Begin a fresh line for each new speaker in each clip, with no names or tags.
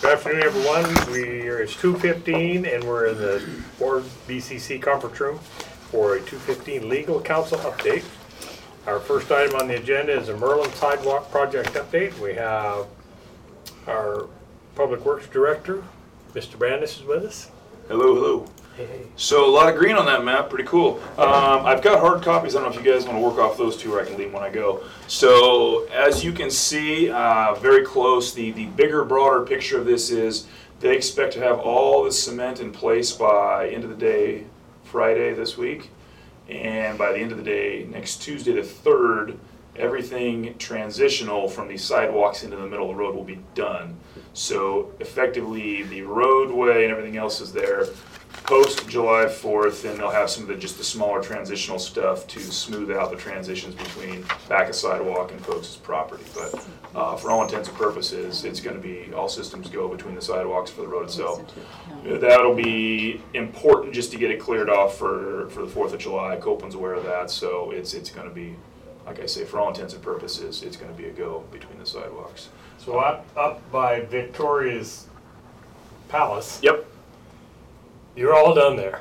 Good afternoon, everyone. It's 2:15 and we're in the Board BCC conference room for a 2:15 legal counsel update. Our first item on the agenda is a Merlin Sidewalk project update. We have our Public Works Director, Mr. Brandis, is with us.
Hello, hello.
Hey.
So a lot of green on that map, pretty cool. I've got hard copies. I don't know if you guys want to work off those two or I can leave when I go. So as you can see, very close, the bigger, broader picture of this is they expect to have all the cement in place by end of the day, Friday this week. And by the end of the day, next Tuesday the 3rd, everything transitional from the sidewalks into the middle of the road will be done. So effectively the roadway and everything else is there. Post July 4th, and they'll have some of just the smaller transitional stuff to smooth out the transitions between back of sidewalk and folks' property. But for all intents and purposes, it's going to be all systems go between the sidewalks for the road itself. That'll be important just to get it cleared off for the 4th of July. Copeland's aware of that, so it's going to be, like I say, for all intents and purposes, it's going to be a go between the sidewalks.
So up by Victoria's Palace.
Yep.
You're all done there.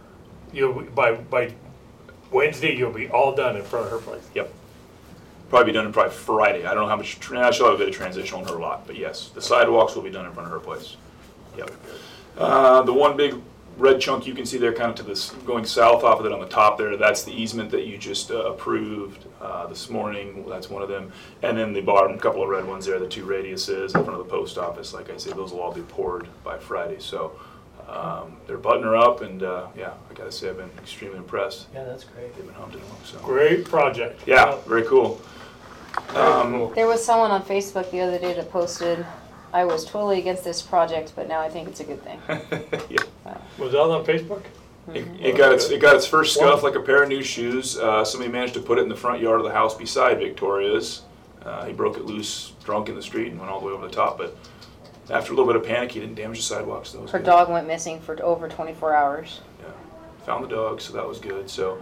By Wednesday, you'll be all done in front of her place.
Yep. Probably be done in probably Friday. I don't know how much, she'll have a bit of transition on her lot, but yes, the sidewalks will be done in front of her place. Yep. The one big red chunk you can see there kind of to this, going south off of it on the top there, that's the easement that you just approved this morning. That's one of them. And then the bottom couple of red ones there, the two radiuses in front of the post office, like I said, those will all be poured by Friday. So they're buttoning her up, and yeah, I gotta say I've been extremely impressed.
Yeah, that's great.
They've been humping along. So
Great project.
yeah, very cool.
There was someone on Facebook the other day that posted, I was totally against this project, but now I think it's a good thing.
Yeah.
Was that on Facebook?
It got its first scuff like a pair of new shoes. Somebody managed to put it in the front yard of the house beside Victoria's. He broke it loose, drunk in the street, and went all the way over the top. But after a little bit of panic, he didn't damage the sidewalks. So
Her dog went missing for over 24 hours.
Yeah, found the dog, so that was good. So,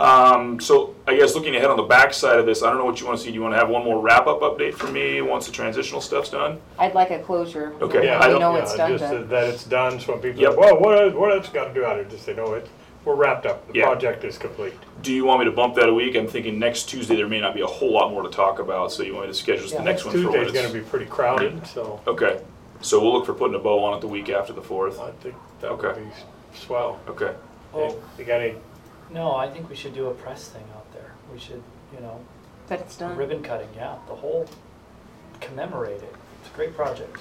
so I guess looking ahead on the back side of this, I don't know what you want to see. Do you want to have one more wrap-up update for me once the transitional stuff's done?
I'd like a closure.
Okay.
Yeah,
We know it's done.
just that it's done, so when people
Yep.
say, well, what else got to do out of it? Just say, no, we're wrapped up. The
Yeah.
project is complete.
Do you want me to bump that a week? I'm thinking next Tuesday there may not be a whole lot more to talk about, so you want me to schedule the next one for when
Tuesday's
it's...
going to be pretty crowded, so
Okay. So we'll look for putting a bow on it the week after the 4th.
I think that
Okay.
would be swell.
Okay.
Well,
You got any?
no, I think we should do a press thing out there. We should,
But it's done.
ribbon cutting, yeah, the whole, commemorate it. It's a great project.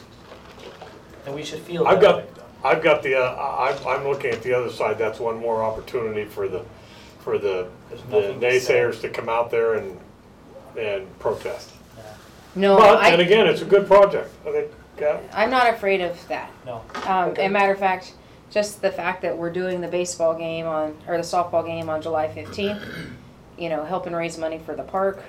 And we should feel that way.
I've got the, I'm looking at the other side, that's one more opportunity for the
There's nothing to
naysayers
say.
to come out there and protest.
Yeah.
No,
But, then again, it's a good project, I think, yeah.
I'm not afraid of that.
No.
Okay.
As a matter of fact, just the fact that we're doing the baseball game or the softball game on July 15th, helping raise money for the park,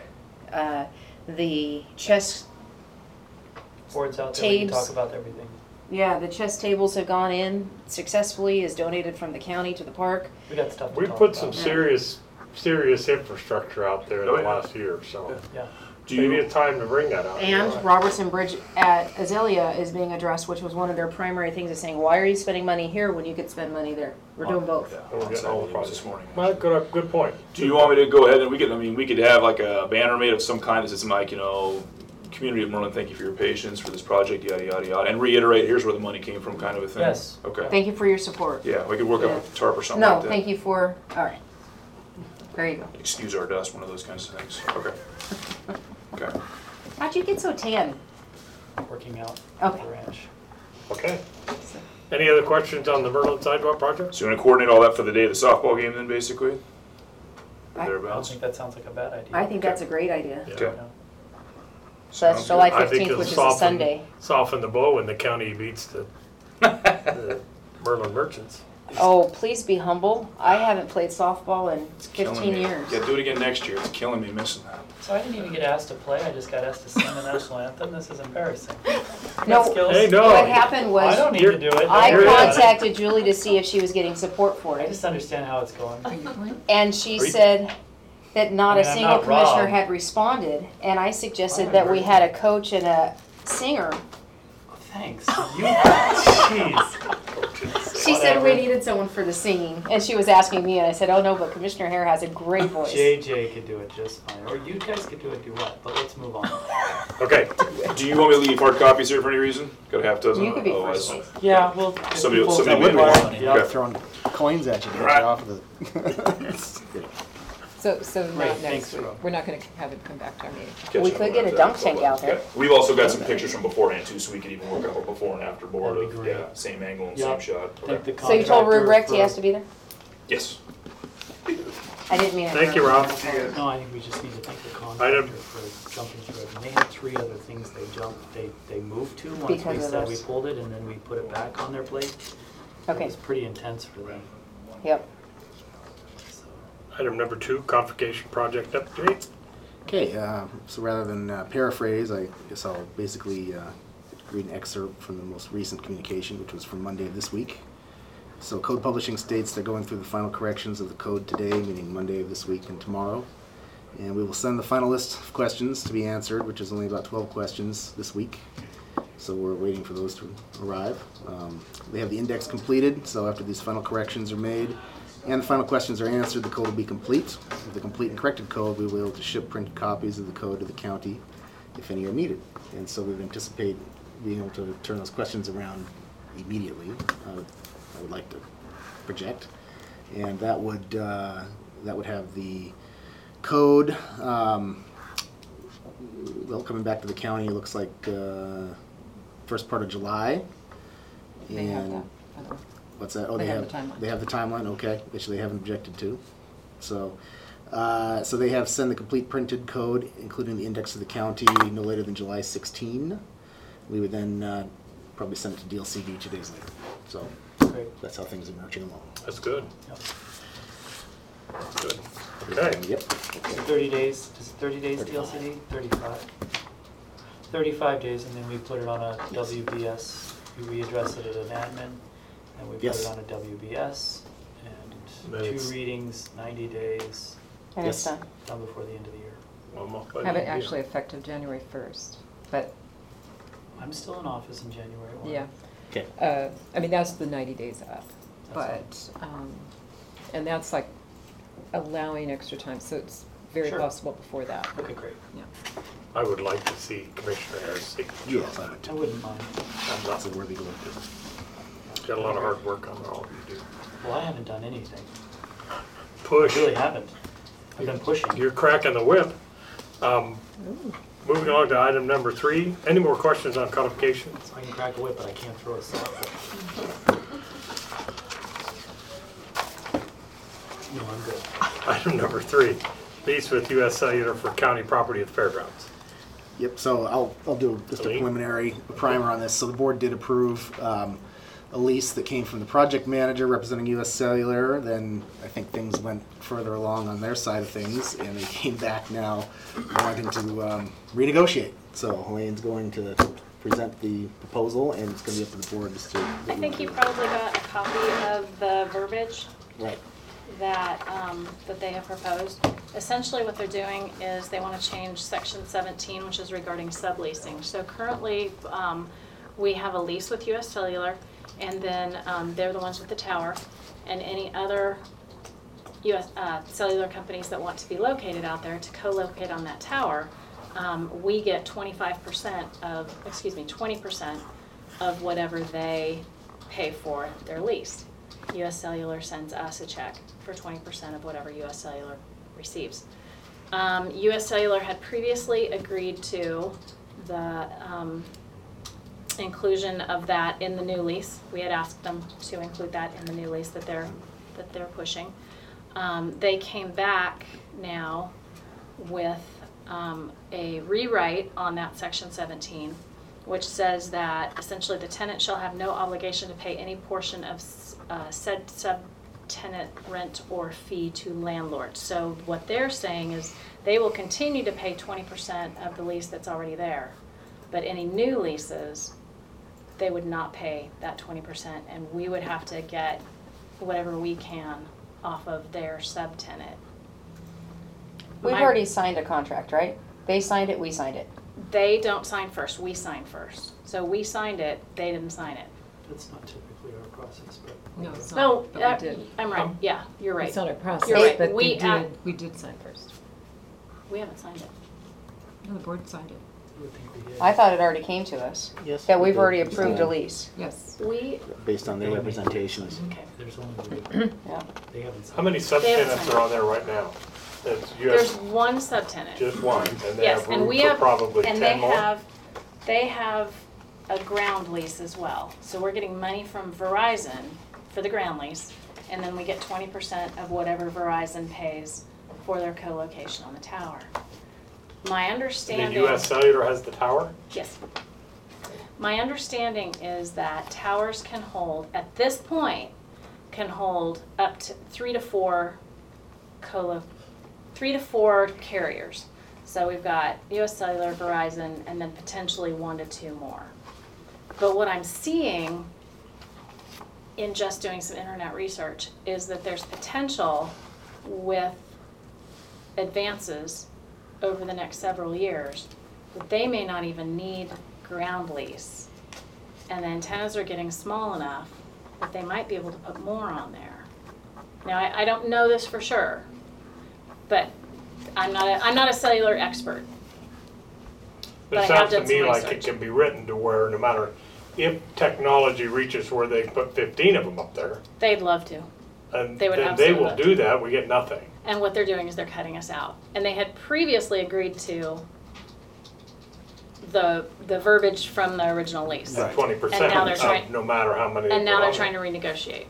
the chess,
Boards out there, we can
Tabes.
talk about everything.
the chess tables have gone in successfully, is donated from the county to the park.
We got stuff to
We
talk
put
about.
some serious infrastructure out there in
Oh,
the
yeah.
last year, so
Yeah.
maybe it's time to bring that out.
And Robertson Bridge at Azalea is being addressed, which was one of their primary things, is saying, why are you spending money here when you could spend money there? We're doing both.
Yeah,
We're getting all the
this
projects.
morning.
Well, good point.
Do you want me to go ahead and we could have like a banner made of some kind that says something like, Community of Merlin, thank you for your patience for this project, yada, yada, yada, and reiterate, here's where the money came from kind of a thing?
Yes.
Okay.
Thank you for your support.
Yeah, we could work
Yeah.
up a tarp or something
No,
like that.
thank you for, all right. There you go.
Excuse our dust, one of those kinds of things. Okay. Okay.
How'd you get so tan?
Working out
Okay.
the ranch.
Okay. Any other questions on the Merlin sidewalk project?
So you want to coordinate all that for the day of the softball game then, basically?
I-
I don't
Thereabouts?
think that sounds like a bad idea.
I think that's a great idea.
Yeah.
Okay.
Yeah.
So that's
Sounds
July
good.
I think
15th,
it'll
which is a Sunday.
Soften the blow when the county beats the Merlin Merchants.
Oh, please be humble. I haven't played softball in
Killing
15
me.
years.
Yeah, do it again next year. It's killing me missing that.
So I didn't even get asked to play, I just got asked to sing the national anthem. This is embarrassing.
No.
Got skills?
Hey, no.
What happened
I
was,
don't need to do it.
I
You're-
contacted Julie to see if she was getting support for
I
it.
just understand how it's going.
And she
Are you-
said that not
I
a
mean, I'm
single
not
commissioner
Rob.
had responded. And I suggested
Fine.
that we had a coach and a singer
Thanks. You, jeez.
She said we
Whatever.
needed someone for the singing, and she was asking me, and I said, oh no, but Commissioner Hare has a great voice.
JJ could do it just fine, or you guys could do what, but let's move on.
Okay,
Do you want me to leave hard copies here for any reason? Got a half dozen?
You could be
Otherwise-
first place.
Yeah, well.
Somebody-
people-
somebody
That would be
Yeah.
funny.
Yeah.
Throwing coins at you to get
Right.
you off of the.
So
Great,
not
thanks,
next week.
Rob.
We're not gonna have it come back to our meeting.
Catch
We
up
could
on
get a
that.
dunk tank out there.
Okay. We've also got some pictures from beforehand too, so we could even work up a before and after board
That'd be
of,
great.
yeah, same angle and
Yeah.
same shot.
Thank the
So you told
contractor
Ruprecht he
for-
has to be there?
Yes.
I didn't mean it.
thank you, Rob.
No, I think we just need to thank the contractor for jumping through it. And they had 3 other things they moved to once we
Because of
said we
us.
pulled it, and then we put it back on their plate. It
Okay,
was pretty intense for them.
yep.
So,
Item number 2, convocation project update.
Okay, so rather than paraphrase, I guess I'll basically read an excerpt from the most recent communication, which was from Monday of this week. So Code Publishing states they're going through the final corrections of the code today, meaning Monday of this week and tomorrow. And we will send the final list of questions to be answered, which is only about 12 questions this week. So we're waiting for those to arrive. They have the index completed, so after these final corrections are made and the final questions are answered, the code will be complete. With the complete and corrected code, we will be able to ship printed copies of the code to the county if any are needed. And so we would anticipate being able to turn those questions around immediately. I would like to project, and that would have the code. Well, coming back to the county, it looks like first part of July.
They have
And
that. I don't know.
what's that? Oh,
They have the timeline.
They have the timeline. Okay, which they haven't objected to. So, so they have send the complete printed code, including the index of the county, no later than July 16. We would then probably send it to DLCD 2 days later. So
great.
that's how things are marching along.
That's good.
Yep.
Good. Okay.
Yep.
30 days, is it 30 days
35.
DLCD? 35. 35 days, and then we put it on a WBS. We readdress it at an admin, and we put
Yes.
it on a WBS,
Then
and 2
it's-
readings, 90 days,
And it's
Yes.
done.
done before the end of the year.
One more by
Have
the
it
end.
actually effective January 1st, but,
I'm still in office in January 1.
yeah.
Okay.
I mean, that's the 90 days up,
That's
but, and that's like allowing extra time, so it's very
Sure.
possible before that.
Okay, great.
Yeah.
I would like to see Commissioner Harris' signature.
Yes, I would
I
too.
wouldn't mind.
That's a worthy goal.
Got a lot of hard work on all you do.
Well, I haven't done anything.
Push.
I really haven't. I've been pushing.
You're cracking the whip. Moving on to item number 3. Any more questions on codification?
So I can crack a whip, but I can't throw a softball. No, I'm good.
Item number 3. Lease with U.S. Cellular for county property at the fairgrounds.
Yep, so I'll do just a
Delete.
preliminary primer on this. So the board did approve a lease that came from the project manager representing US Cellular. Then I think things went further along on their side of things, and they came back now wanting to renegotiate. So Elaine's going to present the proposal, and it's going to be up to the board as to what
I think you probably got a copy of the verbiage
Right.
that, that they have proposed. Essentially what they're doing is they want to change section 17, which is regarding subleasing. So currently, we have a lease with US Cellular, and then they're the ones with the tower, and any other US cellular companies that want to be located out there to co-locate on that tower, we get 20% of whatever they pay for their lease. US Cellular sends us a check for 20% of whatever US Cellular receives. US Cellular had previously agreed to the inclusion of that in the new lease. We had asked them to include that in the new lease that they're pushing. They came back now with a rewrite on that section 17, which says that essentially the tenant shall have no obligation to pay any portion of said subtenant rent or fee to landlord. So what they're saying is they will continue to pay 20% of the lease that's already there, but any new leases, they would not pay that 20%, and we would have to get whatever we can off of their subtenant.
We've
My-
already signed a contract, right? They signed it, we signed it.
they don't sign first, we sign first. So we signed it, they didn't sign it.
That's not typically our process, but.
No, it's
No,
not, but we did.
I'm right, yeah, you're right.
It's not a process,
You're right.
but
We
we did sign first.
We haven't signed it.
No, the board signed it.
I would think we did.
I thought it already came to us,
Yes.
that we've already approved a lease.
Yes.
We,
Based on their representations.
okay.
There's only,
Yeah.
they haven't signed.
How many subtenants are on there right now? That's
There's
just,
one subtenant.
just one, and they
Yes,
have
and
room
we
for
have,
probably
and they
10 more?
have a ground lease as well. So we're getting money from Verizon for the ground lease, and then we get 20% of whatever Verizon pays for their co-location on the tower. My
The
understanding.
US Cellular has the tower?
Yes. My understanding is that towers can hold, at this point, can hold up to 3 to 4 carriers. So we've got US Cellular, Verizon, and then potentially 1 to 2 more. But what I'm seeing in just doing some internet research is that there's potential with advances over the next several years that they may not even need ground lease. And the antennas are getting small enough that they might be able to put more on there. Now, I don't know this for sure, but I'm not a cellular expert. But I
It
have
sounds to
done some
me like it
research.
can be written to where no matter if technology reaches where they put 15 of them up there,
They'd love to.
and
They would
then they will
absolutely
do that, we get nothing.
And what they're doing is they're cutting us out. And they had previously agreed to the verbiage from the original lease.
At 20%
And now they're trying-
of no matter how many.
And now
put
they're
on
trying to
there.
renegotiate.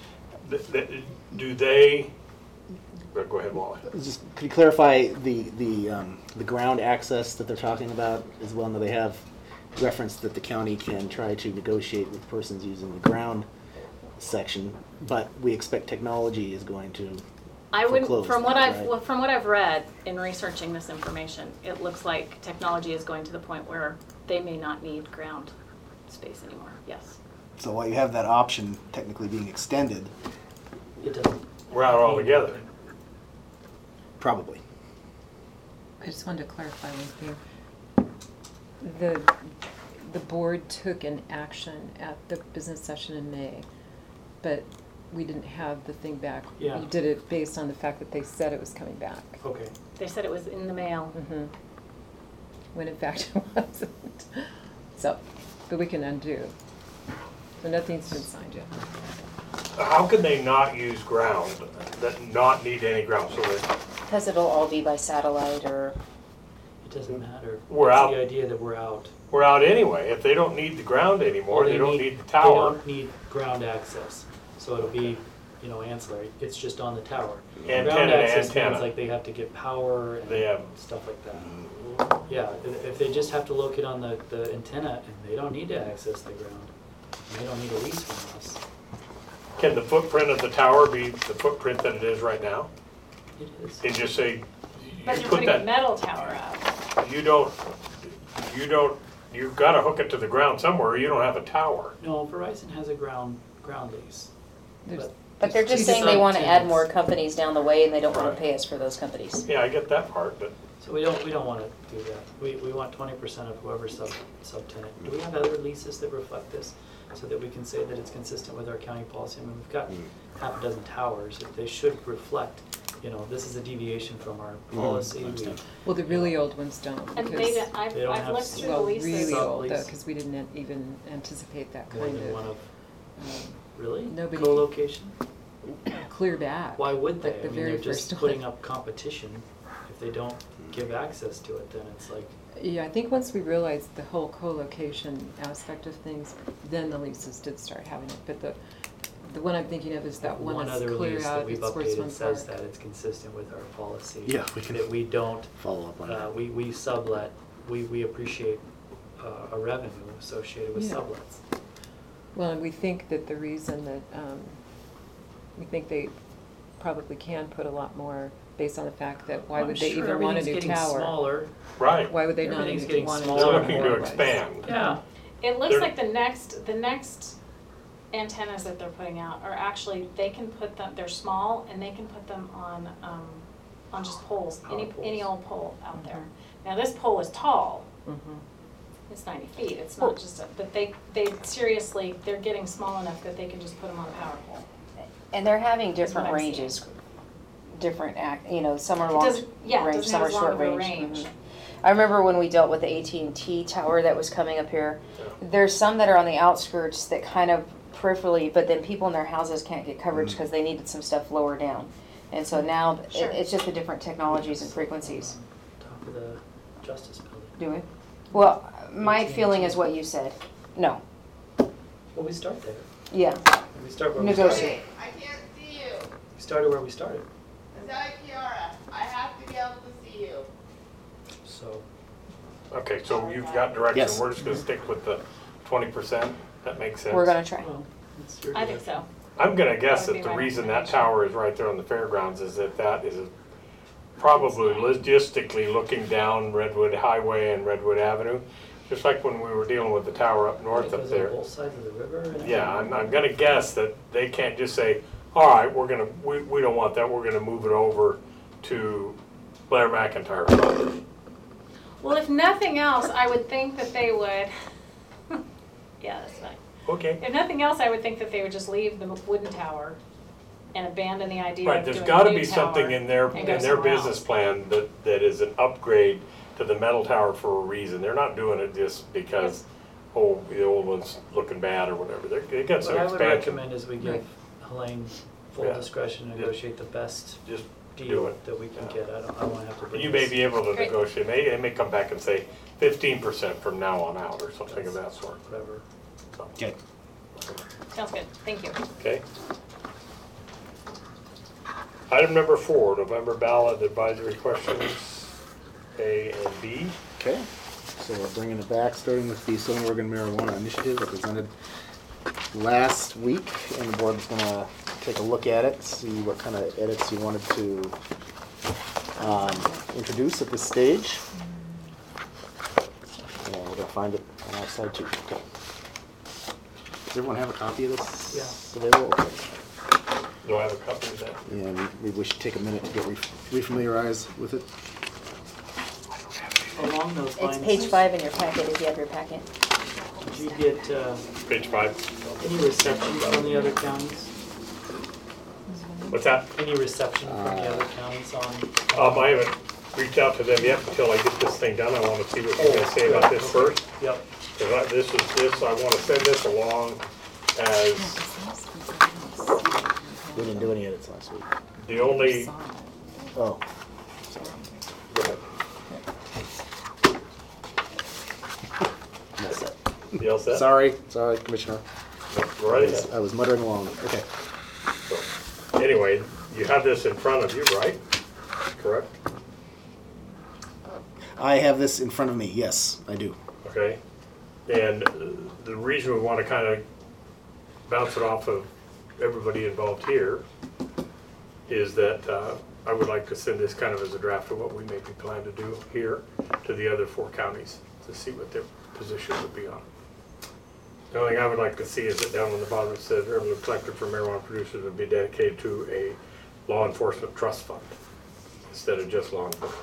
Do they, go ahead, Wally.
Just, could you clarify the ground access that they're talking about as well? Now they have referenced that the county can try to negotiate with persons using the ground section, but we expect technology is going to
I wouldn't,
foreclose
from what
that,
I've,
right?
from what I've read in researching this information, it looks like technology is going to the point where they may not need ground space anymore, yes.
So while you have that option technically being extended,
It doesn't.
We're out altogether.
probably.
I just wanted to clarify one thing. The board took an action at the business session in May, but we didn't have the thing back.
Yeah.
We did it based on the fact that they said it was coming back.
Okay.
They said it was in the mail.
When in fact it wasn't. So, but we can undo. So nothing's been signed yet.
How can they not use ground, that not need any ground, so that
Because it'll all be by satellite or,
It doesn't matter.
We're
It's
out.
the idea that we're out.
we're out anyway. If they don't need the ground anymore,
Well,
they don't need the
They
tower.
don't need ground access, so it'll be, ancillary. It's just on the tower.
Antenna
Ground
to
access means
antenna.
like they have to get power
They have-
and stuff like that. Yeah, if they just have to locate on the antenna and they don't need to access the ground, and they don't need a lease from us,
Can the footprint of the tower be the footprint that it is right now?
it is.
And just say,
But
you
you're
put
putting a
that,
metal tower up.
you've gotta hook it to the ground somewhere, or you don't have a tower.
No, Verizon has a ground lease.
There's-
but they're just
Two
saying they
different
want to add
tenants.
more companies down the way and they don't want
Right.
to pay us for those companies.
Yeah, I get that part, but
So we don't want to do that. We want 20% of whoever's subtenant. Do we have other leases that reflect this so that we can say that it's consistent with our county policy? I mean, we've got half a dozen towers. They should reflect, this is a deviation from our policy.
Well, the really old ones don't.
And
because-
I've
They don't
I've
have
looked through the
Well,
leases.
really old though,
Sublease.
because we didn't even anticipate that
More
kind
than one
of,
of, really?
nobody-
Co-location?
clear back.
Why would they?
Like
I
the
mean,
very
they're just
first
putting
one.
up competition. If they don't give access to it, then it's like,
Yeah, I think once we realized the whole co-location aspect of things, then the leases did start having it. But the one I'm thinking of is that one
one
that's
other
clear
lease that
out
we've
at Sportsman
updated says
Park.
that it's consistent with our policy.
Yeah, we can
That we don't,
follow up on that.
we sublet, we appreciate a revenue associated with
Yeah.
sublets.
Well, and we think that the reason that, we think they probably can put a lot more based on the fact that why would they even want a new
Everything's getting
tower?
smaller.
right.
Why would they not
Everything's
even
getting
want a
smaller.
They're
tower?
looking to
otherwise?
expand.
Yeah.
It looks
They're-
like the next antennas that they're putting out are actually, they can put them, they're small and they can put them on just poles,
Power
any
poles.
old pole out there. Now this pole is tall, It's 90 feet, it's not just, but they seriously, they're getting small enough that they can just put them on a power pole.
And they're having
That's what
different
I'm
ranges, different some are
It
long
doesn't- yeah, it
range,
doesn't
some
have
are
as long
short
of a
range.
range.
Mhm. I remember when we dealt with the AT&T tower that was coming up here, there's some that are on the outskirts that kind of peripherally, but then people in their houses can't get coverage because they needed some stuff lower down. And so now
Sure.
it's just the different technologies and frequencies.
Top of the Justice Building.
Do we? Well, my
AT&T.
feeling is what you said. No.
Well, we start there.
Yeah.
We start where we
Negotiate.
started.
I can't see you.
We started where we started.
Is that Kiara? I have to be able to see you.
So,
Okay, so you've got direction,
Yes.
we're just gonna stick with the 20%, that makes sense?
We're gonna try.
well, it's your
I think
direction.
so.
I'm gonna guess
That would
that
be
the
my
reason that
recommendation.
tower is right there on the fairgrounds is that is probably logistically looking down Redwood Highway and Redwood Avenue, just like when we were dealing with the tower up north up
Because
there.
on both sides of the river. And
Yeah, I'm gonna guess that they can't just say, all right, we don't want that, we're gonna move it over to Blair McIntyre.
Well, if nothing else, I would think that they would, yeah, that's fine.
Okay.
If nothing else, I would think that they would just leave the wooden tower and abandon the idea
Right,
of
there's
doing
gotta
a new
be
tower
something in their
and go somewhere
business
else.
plan that is an upgrade to the metal tower for a reason. They're not doing it just because, oh, the old one's looking bad or whatever. They got some
What I would
expansion.
recommend is we
Right.
give Helene full
Yeah.
discretion to negotiate the best
Just do
deal
it.
that we can
Yeah.
get. I don't wanna have to bring
You may
this-
be able to
Great.
negotiate, they may come back and say 15% from now on out or something of that sort.
Whatever.
Okay.
Sounds good, thank you.
Okay? Item number 4, November ballot advisory questions, A and B.
Okay, so we're bringing it back, starting with the Southern Oregon Marijuana Initiative that presented last week, and the board was gonna take a look at it, see what kind of edits you wanted to introduce at this stage. And we're gonna find it on our side too. Okay. Does everyone have a copy of this?
Yeah.
Available? Okay.
Do I have a copy of that?
And maybe we should take a minute to get refamiliarized with it.
Along those lines.
It's page 5 in your packet if you have your packet.
Did you get
Page 5.
any reception from the other counties?
What's that?
Any reception from the other counties on?
I haven't reached out to them yet until I get this thing done. I want to see what you guys say about this first.
Yep.
Because I want to send this along as
We didn't do any edits last week.
the only,
Oh,
go ahead.
messed up.
You all set?
Sorry, Commissioner.
Go right ahead.
I was muttering along. Okay.
So, anyway, you have this in front of you, right? Correct?
I have this in front of me. Yes, I do.
Okay. And the reason we want to kind of bounce it off of everybody involved here is that I would like to send this kind of as a draft of what we maybe plan to do here to the other 4 counties to see what their position would be on. The only thing I would like to see is that down on the bottom it says revenue collected from marijuana producers would be dedicated to a law enforcement trust fund instead of just law enforcement.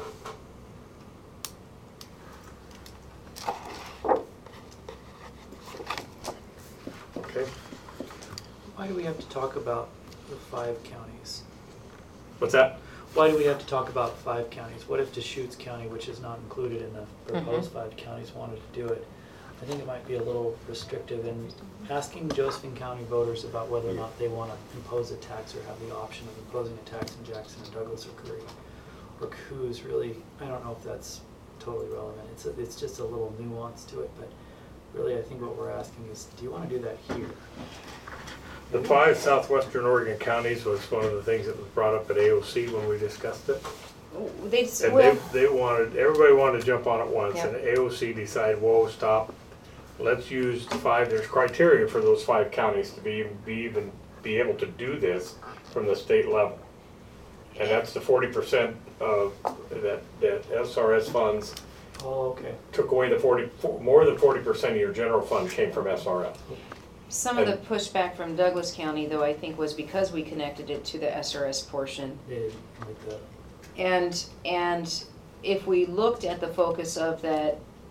Okay,
Why do we have to talk about the 5 counties?
what's that?
Why do we have to talk about 5 counties? What if Deschutes County, which is not included in the proposed 5 counties, wanted to do it? I think it might be a little restrictive in asking Josephine County voters about whether or not they want to impose a tax or have the option of imposing a tax in Jackson and Douglas or Curry or Coos. Really, I don't know if that's totally relevant. It's just a little nuance to it, but really I think what we're asking is, do you want to do that here?
The 5 southwestern Oregon counties was one of the things that was brought up at AOC when we discussed it. And everybody wanted to jump on it once,
Yeah.
and AOC decided, whoa, stop. Let's use the 5, there's criteria for those 5 counties to be able to do this from the state level. And that's the 40% of that SRS funds
Oh, okay.
took away more than 40% of your general fund came from SRF.
Some of the pushback from Douglas County, though, I think was because we connected it to the SRS portion.
They didn't like that.
And if we looked at the focus of that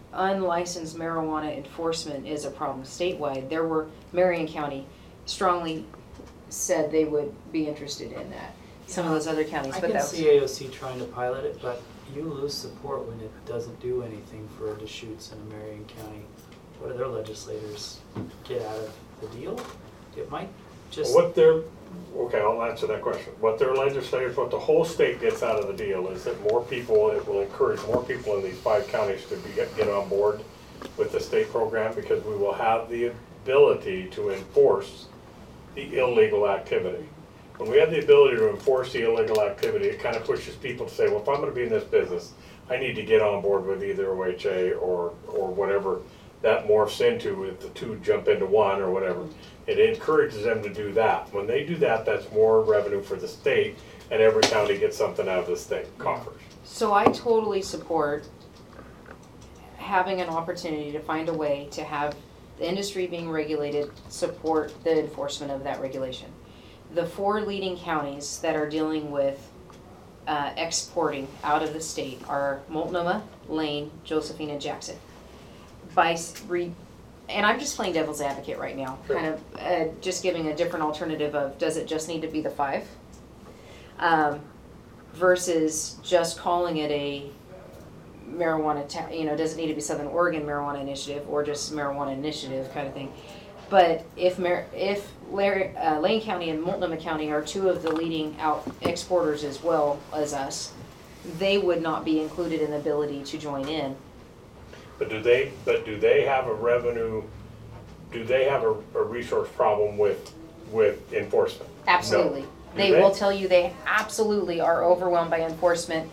unlicensed marijuana enforcement is a problem statewide. There were, Marion County strongly said they would be interested in that. Some of those other counties,
I
but
can
that was.
see AOC trying to pilot it, but you lose support when it doesn't do anything for Deschutes and Marion County. What do their legislators get out of the deal? It might just.
Okay, I'll answer that question. What their legislators, what the whole state gets out of the deal is that more people, it will encourage more people in these 5 counties to get on board with the state program, because we will have the ability to enforce the illegal activity. When we have the ability to enforce the illegal activity, it kind of pushes people to say, well, if I'm going to be in this business, I need to get on board with either OHA or whatever that morphs into, if the two jump into one or whatever. It encourages them to do that. When they do that, that's more revenue for the state, and every county gets something out of the state coffers.
So I totally support having an opportunity to find a way to have the industry being regulated support the enforcement of that regulation. The 4 leading counties that are dealing with exporting out of the state are Multnomah, Lane, Josephine, and Jackson. And I'm just playing devil's advocate right now,
Sure.
kind of just giving a different alternative of, does it just need to be the 5? Versus just calling it a marijuana, does it need to be Southern Oregon Marijuana Initiative or just Marijuana Initiative kind of thing. But if Lane County and Multnomah County are 2 of the leading out exporters as well as us, they would not be included in the ability to join in.
But do they have a revenue, do they have a resource problem with enforcement?
Absolutely.
No. Do
They will tell you they absolutely are overwhelmed by enforcement.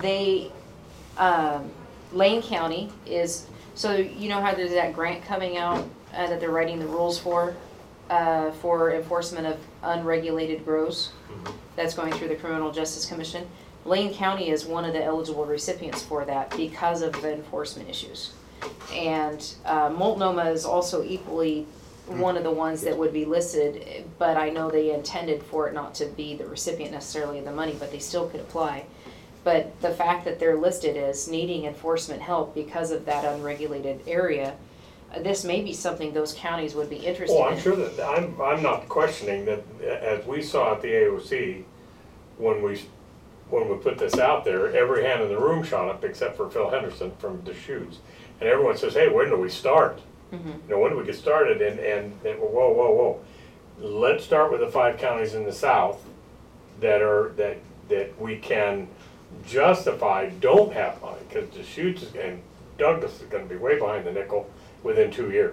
Lane County is, so you know how there's that grant coming out that they're writing the rules for enforcement of unregulated grows?
Mhm.
That's going through the Criminal Justice Commission. Lane County is one of the eligible recipients for that because of the enforcement issues. And Multnomah is also equally one of the ones that would be listed, but I know they intended for it not to be the recipient necessarily of the money, but they still could apply. But the fact that they're listed as needing enforcement help because of that unregulated area, this may be something those counties would be interested in.
Well, I'm sure that, I'm not questioning that, as we saw at the AOC, when we put this out there, every hand in the room shot up except for Phil Henderson from Deschutes. And everyone says, hey, when do we start?
Mm-hmm.
When do we get started? And whoa. Let's start with the 5 counties in the south that we can justify don't have money, because Deschutes and Douglas is going to be way behind the nickel within 2 years.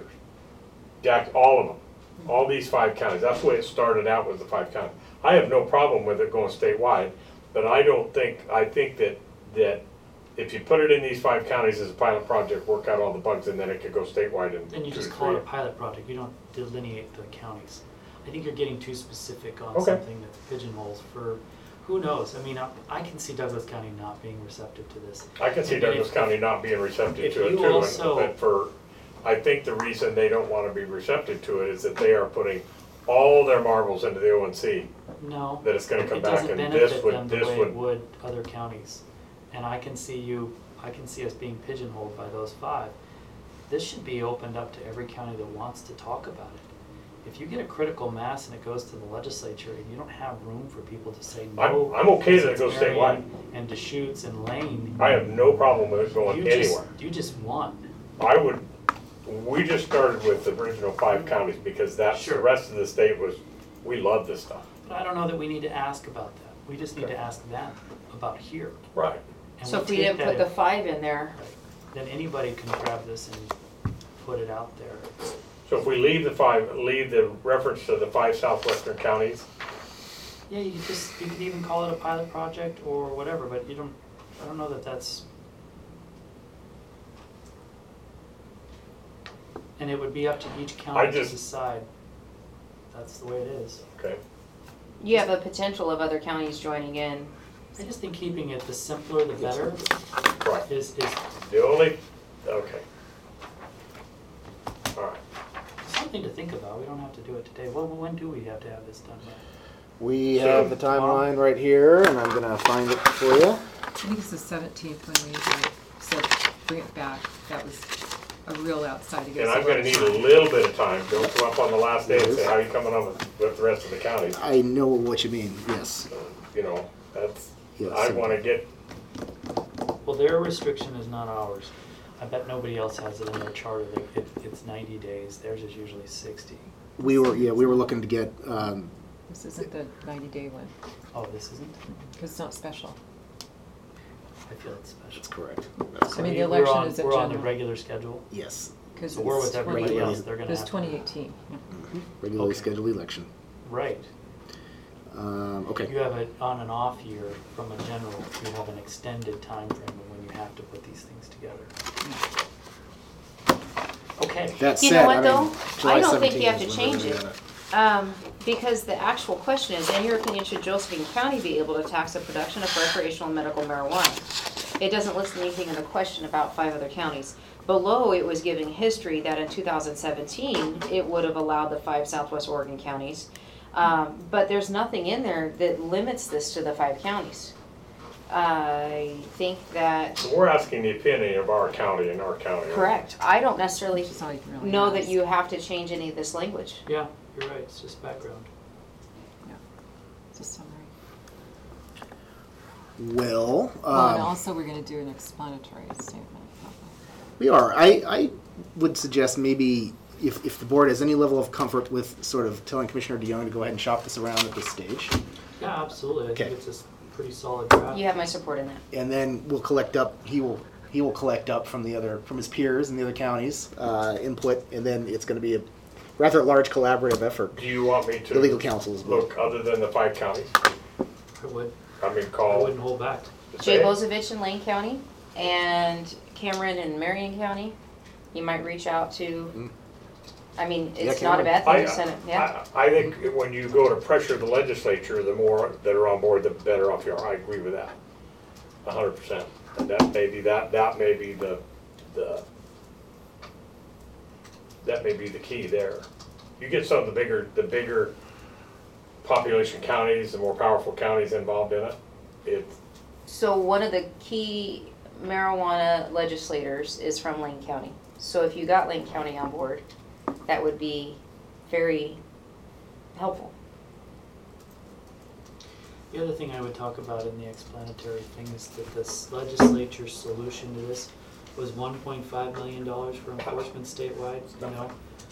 All of them. All these 5 counties. That's the way it started out with the 5 counties. I have no problem with it going statewide, but I think that if you put it in these 5 counties as a pilot project, work out all the bugs, and then it could go statewide in
Then you
2
just
to
call
3
it a pilot project, you don't delineate the counties. I think you're getting too specific on
Okay.
something that pigeonholes for, who knows? I mean, I can see Douglas County not being receptive to this.
I can see
And
Douglas
if-
County not being receptive
if
to it
you
too,
also-
but I think the reason they don't want to be receptive to it is that they are putting all their marbles into the ONC,
No.
that it's gonna come
It
back
doesn't
and this
benefit them the way it
would,
would other counties. And I can see us being pigeonholed by those 5. This should be opened up to every county that wants to talk about it. If you get a critical mass and it goes to the legislature and you don't have room for people to say no.
I'm okay that it
because
goes
it's Marion
statewide.
And Deschutes and Lane.
I have no problem with it going anywhere.
You just won.
We just started with the original 5 counties because the
Sure.
rest of the state was, we love this stuff.
But I don't know that we need to ask about that. We just need
Okay.
to ask them about here.
Right.
And
So if we
take
didn't
that
put the
in-
5 in there,
Then anybody can grab this and put it out there.
So if we leave the reference to the 5 southwestern counties,
Yeah, you could even call it a pilot project or whatever, but I don't know that that's. And it would be up to each county to decide. That's the way it is.
okay?
you have a potential of other counties joining in.
I just think keeping it the simpler the better
Right.
is
The only, okay. All right.
something to think about. We don't have to do it today. Well, when do we have to have this done by?
We have the timeline right here, and I'm gonna find it for you.
I think it's the 17th when we said bring it back. That was a real outside against
And
the
I'm gonna
world.
need a little bit of time. Don't come up on the last day and say, how are you coming on with the rest of the counties?
I know what you mean, yes.
You know, that's,
Yes.
I wanna get,
Well, their restriction is not ours. I bet nobody else has it in their charter. It's 90 days. Theirs is usually 60.
We were looking to get,
This isn't the 90-day one,
Oh, this isn't?
because it's not special.
I feel it's special.
that's correct.
I mean, the
We're
election
on-
is a
We're on the
general.
regular schedule.
Yes,
Because
So we're with everybody else. They're gonna
It's
have to-
2018.
regularly
Okay.
scheduled election.
Right.
Okay,
You have an on and off year from a general. You have an extended time frame of when you have to put these things together. Okay.
that
You
said,
know what,
I mean,
though?
July
I don't think
17th
you have to
is when we're
change
gonna
it.
get
Because the actual question is, in your opinion, should Josephine County be able to tax the production of recreational and medical marijuana? It doesn't list anything in the question about 5 other counties. Below, it was giving history that in 2017, it would have allowed the 5 Southwest Oregon counties. But there's nothing in there that limits this to the 5 counties. I think that,
so we're asking the opinion of our county and our county.
correct. I don't necessarily
Which is all you can really
know that
ask.
you have to change any of this language.
Yeah, you're right. It's just background.
It's a summary.
Well,
Well, and also we're going to do an explanatory statement. probably.
we are. I would suggest maybe if the board has any level of comfort with sort of telling Commissioner DeYoung to go ahead and shop this around at this stage,
Yeah, absolutely. I
Okay.
think it's a pretty solid draft.
You have my support in that.
and then we'll collect up. He will collect up from his peers in the other counties input, and then it's going to be a rather large collaborative effort.
Do you want me
The legal
to
counsel as well.
look other than the 5 counties?
I would.
I mean,
I
call.
wouldn't hold back.
Jay Bozovich in Lane County and Cameron in Marion County. You might reach out to, I mean, it's
Yeah,
not a bad thing
I,
to send it, yeah.
I think when you go to pressure the legislature, the more that are on board, the better off you are. I agree with that, 100%. And that may be that may be the that may be the key there. You get some of the bigger population counties, the more powerful counties involved in it. It's
So one of the key marijuana legislators is from Lane County. So if you got Lane County on board, that would be very helpful.
The other thing I would talk about in the explanatory thing is that this legislature's solution to this was $1.5 million for enforcement statewide, you know?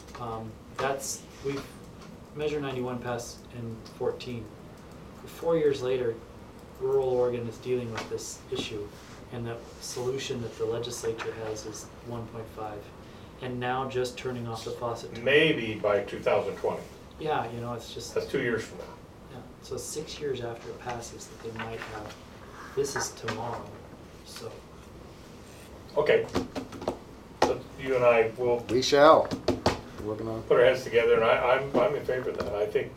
We've, Measure 91 passed in 14. 4 years later, rural Oregon is dealing with this issue, and the solution that the legislature has is 1.5. And now just turning off the faucet.
maybe by 2020.
Yeah, you know, it's just.
That's 2 years from now.
Yeah, so 6 years after it passes that they might have, this is tomorrow, so.
Okay. So you and I will
We shall. We're working on.
put our heads together, and I'm in favor of that. I think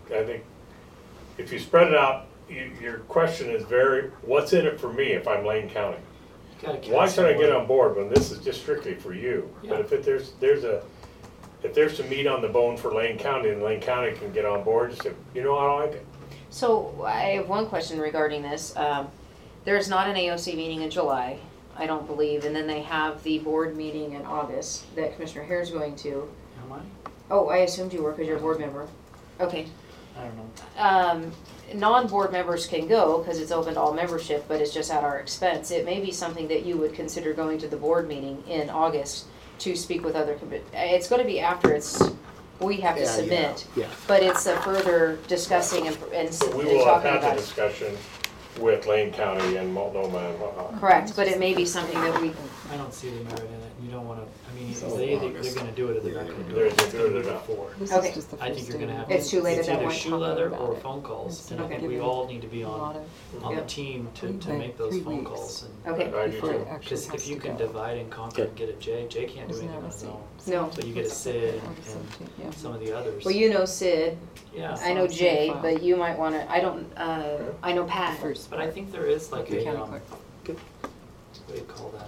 if you spread it out, your question is what's in it for me if I'm Lane County?
You gotta
Why
cast
should I get
more.
on board when this is just strictly for you?
Yeah.
But if there's some meat on the bone for Lane County, and Lane County can get on board, just say, you know, I like it.
So I have one question regarding this. There's not an AOC meeting in July, I don't believe, and then they have the board meeting in August that Commissioner Hare's going to.
Am I?
Oh, I assumed you were because you're a board member. Okay.
I don't know.
Non-board members can go because it's open to all membership, but it's just at our expense. It may be something that you would consider going to the board meeting in August to speak with other, it's going to be after we have to
Yeah,
submit.
Yeah.
But it's a further discussing and
But we will have
talking
had the
about it.
discussion with Lane County and Multnomah and whatnot.
Correct, but it may be something that we,
I don't see the merit in it. You don't wanna, I mean,
So
they're
August.
gonna do it or they're not gonna do
They're
it. It's
gonna
gonna
do
be
it or not.
before.
This
Okay.
is just the
I think
first
you're gonna
day.
have.
It's too late at
It's
that
either
point.
shoe leather
About
or
it.
phone calls,
Instead
and I
of
think we
giving
all need to be
a lot
on
of-
the
Yep.
team to
Like
make those
3
phone
weeks.
calls. And
okay.
I do
Before
too.
it actually
Because
has
if you
to
can
go.
divide and conquer and get a Jay can't do
Isn't
anything
that
on
a
his
same-
own.
No.
So you get a Sid
August
and
17th, yeah.
some of the others.
Well, you know Sid,
Yeah,
I know
Same
Jay,
file.
but you might wanna, I know Pat.
First
but I think there is like
the
a,
county
what
clerk.
do you call that?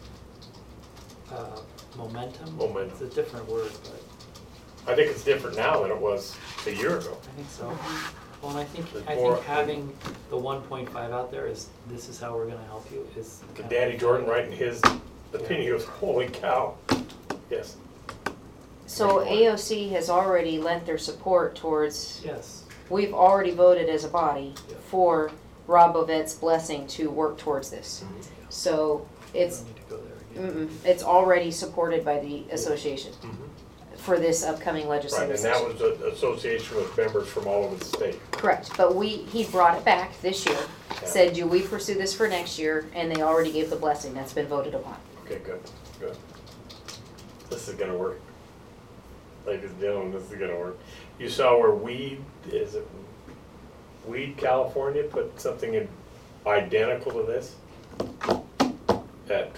Momentum?
Momentum.
It's a different word, but
I think it's different now than it was a year ago.
I think so. Well, and I think
More-
having the 1.5 out there is, this is how we're gonna help you, is.
Did
kind of-
Danny Jordan write in his But then he goes, holy cow. Yes.
So AOC has already lent their support towards,
Yes.
we've already voted as a body
Yeah.
for Rob Bovette's blessing to work towards this. So
We
it's,
don't need to go there again.
it's already supported by the association
Mhm.
for this upcoming
Right,
legislative
and
session.
that was an association with members from all over the state.
Correct, but he brought it back this year, said, do we pursue this for next year? And they already gave the blessing, that's been voted upon.
Okay, good, good. This is gonna work. Ladies and gentlemen, this is gonna work. You saw where Weed California put something in identical to this? At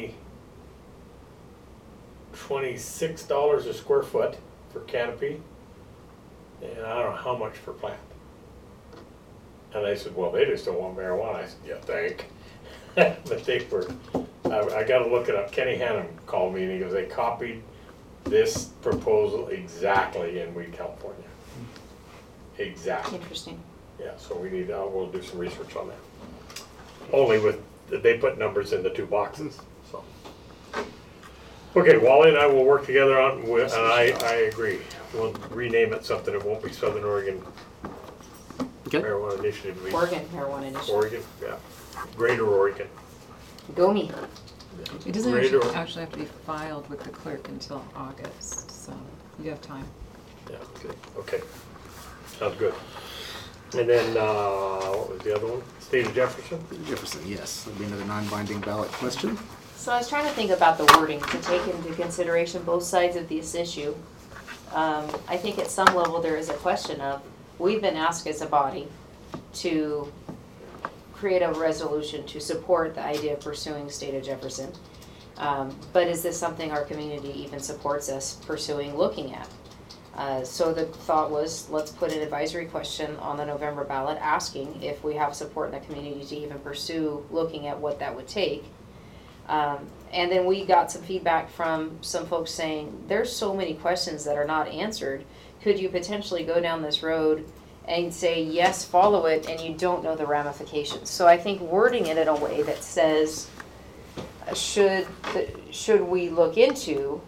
$26 a square foot for canopy, and I don't know how much for plant. And they said, well, they just don't want marijuana. I said, yeah, think. But they were, I gotta look it up. Kenny Hannon called me and he goes, they copied this proposal exactly in Weed, California. Exactly.
Interesting.
Yeah, so we need, we'll do some research on that. Only with, they put numbers in the two boxes, so. Okay, Wally and I will work together on, and I agree. We'll rename it something, it won't be Southern Oregon
Okay.
Marijuana Initiative. It'll be
Oregon Marijuana Initiative.
Oregon, yeah. Greater Oregon.
Go me.
It doesn't
Greater-
actually have to be filed with the clerk until August, so you have time.
Yeah, good, okay. Sounds good. And then, what was the other one? State of Jefferson?
Jefferson, yes. That'll be another non-binding ballot question.
So I was trying to think about the wording to take into consideration both sides of this issue. I think at some level there is a question of, we've been asked as a body to create a resolution to support the idea of pursuing state of Jefferson. But is this something our community even supports us pursuing, looking at? So the thought was, let's put an advisory question on the November ballot asking if we have support in the community to even pursue looking at what that would take. And then we got some feedback from some folks saying, there's so many questions that are not answered. Could you potentially go down this road and say, yes, follow it, and you don't know the ramifications? So I think wording it in a way that says, should we look into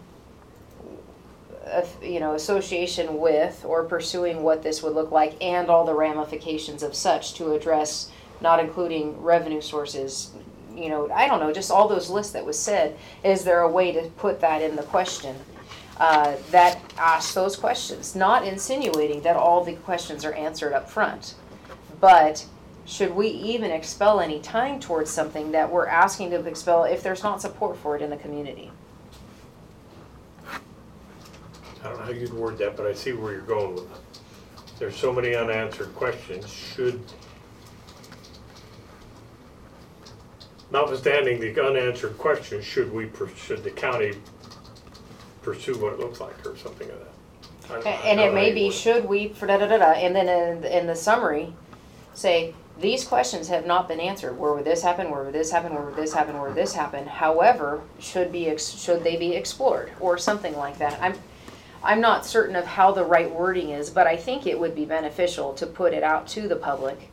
association with or pursuing what this would look like and all the ramifications of such to address not including revenue sources, I don't know, just all those lists that was said. Is there a way to put that in the question that asks those questions, not insinuating that all the questions are answered up front, but should we even expel any time towards something that we're asking to expel if there's not support for it in the community?
I don't know how you'd word that, but I see where you're going with it. There's so many unanswered questions. Notwithstanding the unanswered questions, should the county pursue what it looks like or something like that?
And it may be, should we, for da-da-da-da, and then in the summary, say, these questions have not been answered. Where would this happen, where would this happen, where would this happen, where would this happen? However, should they be explored, or something like that? I'm not certain of how the right wording is, but I think it would be beneficial to put it out to the public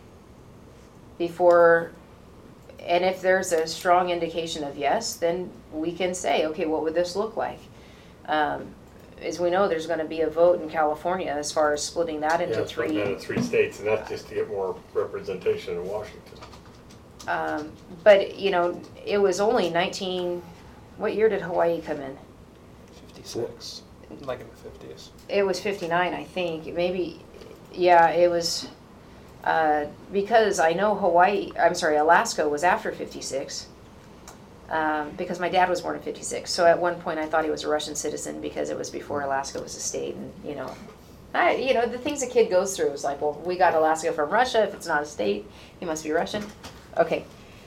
before, and if there's a strong indication of yes, then we can say, okay, what would this look like? As we know, there's going to be a vote in California as far as splitting that into
It's broken down to 3 states, and that's just to get more representation in Washington.
But, it was only what year did Hawaii come in?
56, like in the 50s.
It was 59, I think. Maybe, yeah, it was, because I know Alaska was after 56. Because my dad was born in 56. So at one point I thought he was a Russian citizen because it was before Alaska was a state. And, the things a kid goes through is like, well, we got Alaska from Russia. If it's not a state, he must be Russian. Okay.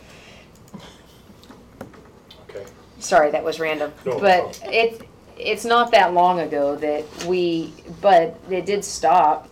Okay.
Sorry, that was random.
No,
but it's not that long ago that but it did stop.